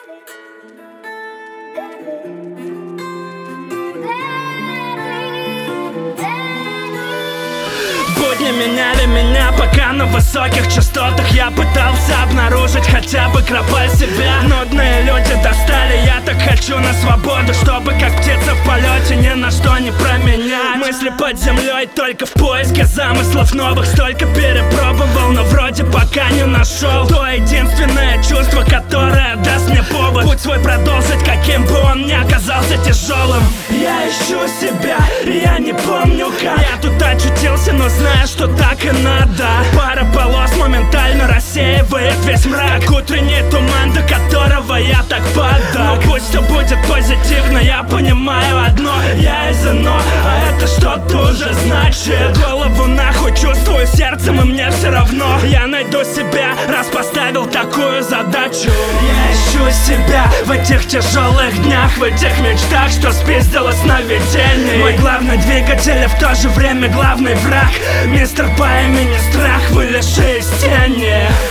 Будни меняли меня, пока на высоких частотах я пытался обнаружить хотя бы кропаль себя. Нудные люди достали, я так хочу на свободу, чтобы как птица в полете ни на что не променять. Мысли под землей только в поиске замыслов новых. Столько перепробовал, но вроде пока не нашел то единственное чувство, которое даст мне повод путь свой продолжить, каким бы он ни оказался тяжелым. Я ищу себя, я не помню как я тут очутился, но знаю, что так и надо. Пара полос моментально рассеивает весь мрак, как утренний туман, до которого я так падал. Но пусть все будет позитивно, я понимаю одно: я из ино, а это что-то уже значит. Голову нахуй чувствую сердцем, и мне все равно. Я найду себя, раз поставил такую задачу. Я ищу себя в этих тяжелых днях, в этих мечтах, что спиздило сновидений. Мой главный двигатель и в то же время главный враг, мистер по имени Страх, вылезший из тени.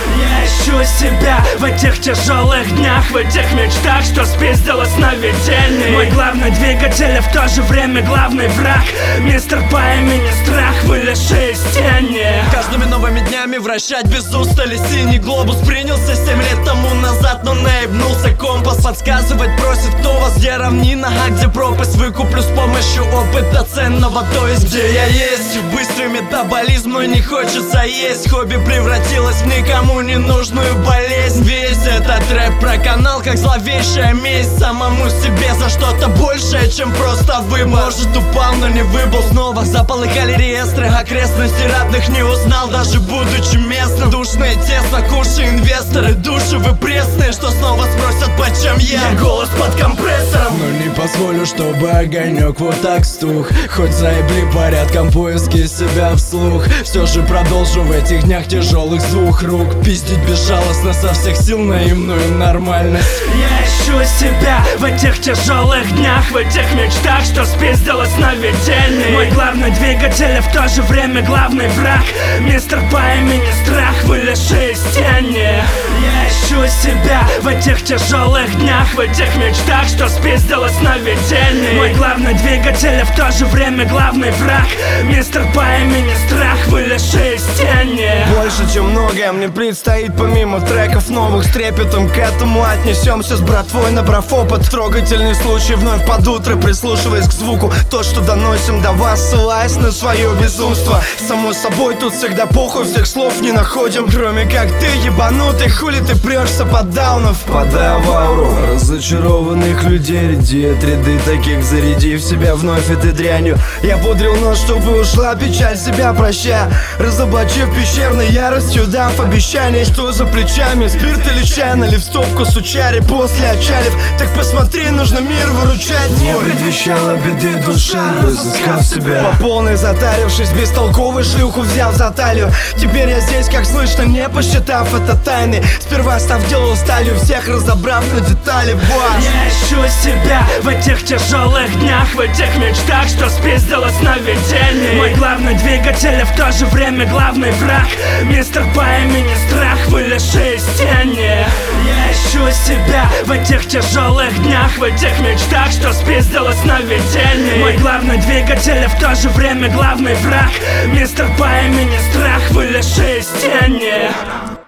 Я ищу себя в этих тяжелых днях, в этих мечтах, что спиздило сновидений. Мой главный двигатель и в то же время главный враг, мистер по имени Страх, вылезший из тени. Каждыми новыми днями вращать без устали синий глобус. Принялся 7 лет тому назад, но наебнулся компас. Подсказывать просит, кто вас, где равнина, а где пропасть. Выкуплю с помощью опыта ценного, то есть где я есть. Быстрый метаболизм, но не хочется есть. Хобби превратилось в никому не нужную болезнь. Весь этот рэп про канал, как зловещая месть самому себе за что-то большее, чем просто выбор. Может, упал, но не выбыл. Снова заполыхали реестры, окрестности родных не узнал, даже будучи местным. Душное тесно, кушай, инвесторы, души вы пресные, что снова спросят, почем я голос под компрессором. Но не позволю, чтобы огонек вот так стух. Хоть заебли порядком поиски себя вслух, все же продолжу в этих днях тяжелых с двух рук пиздить безжалостно со всех сил наивную нормальность. Я ищу себя в этих тяжелых днях, в этих мечтах, что спиздило сновидений. Мой главный двигатель и в то же время главный враг, мистер по имени Страх, вылезший из тени. Я ищу себя в этих тяжелых днях, в этих мечтах, что спиздило сновидений. Мой главный двигатель и в то же время главный враг, мистер по имени Страх, вылезший из тени. Больше, чем многое мне предстоит помимо треков новых. С трепетом к этому отнесемся с братвой, набрав опыт. Трогательный случай вновь под утро, прислушиваясь к звуку. То, что доносим до вас, ссылаясь на свое безумство. Само собой, тут всегда похуй, всех слов не находим. Кроме как ты, ебанутый, хули ты прешься под даунов. Впадая в ауру разочарованных людей, редеют ряды таких, зарядив себя вновь этой дрянью. Я пудрил нос, чтобы ушла печаль, себя прощая, разоблачив пещерной яростью, дав обещание, что за плечами спирт или чай, налив стопку сучари после отчалив. Так посмотри, нужно мир выручать. Не предвещала беды душа, разыскав себя, по полной затарившись, бестолковой шлюху взяв за талию. Теперь я здесь, как слышно, не посчитав это тайны. Сперва став делал сталью, всех разобрав на детали. Я ищу себя в этих тяжелых днях, в этих мечтах, что спиздило сновидений. Мой главный двигатель и в то же время главный враг, мистер по имени Страх, вылезший из тени. Я ищу себя в этих тяжелых днях, в этих мечтах, что спиздило сновидений. Мой главный двигатель и в то же время главный враг, мистер по имени Страх, вылезший из тени.